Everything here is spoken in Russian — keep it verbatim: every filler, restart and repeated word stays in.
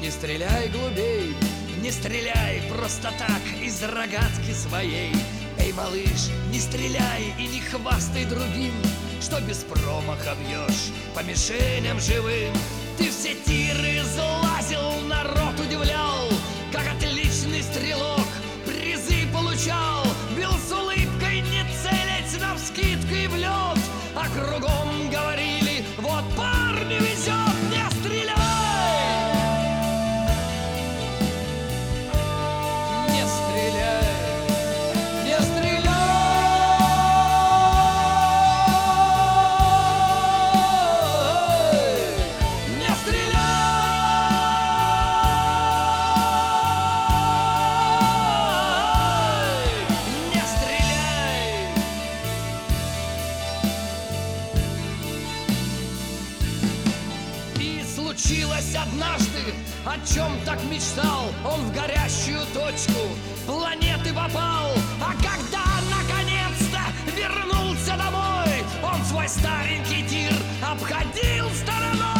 Не стреляй глубей, не стреляй просто так из рогатки своей. Эй, малыш, не стреляй и не хвастай другим, что без промаха бьешь по мишеням живым. Ты все тиры залазил, народ удивлял, как отличный стрелок призы получал. Бил с улыбкой, не целясь навскидку и в лед, а кругом говорили: вот парню везет, не стреляй! Не стреляй, не стреляй! Не стреляй! Не стреляй! И случилось однажды, о чем так мечтал. Он в горящую точку планеты попал. А когда наконец-то вернулся домой, он свой старенький тир обходил стороной.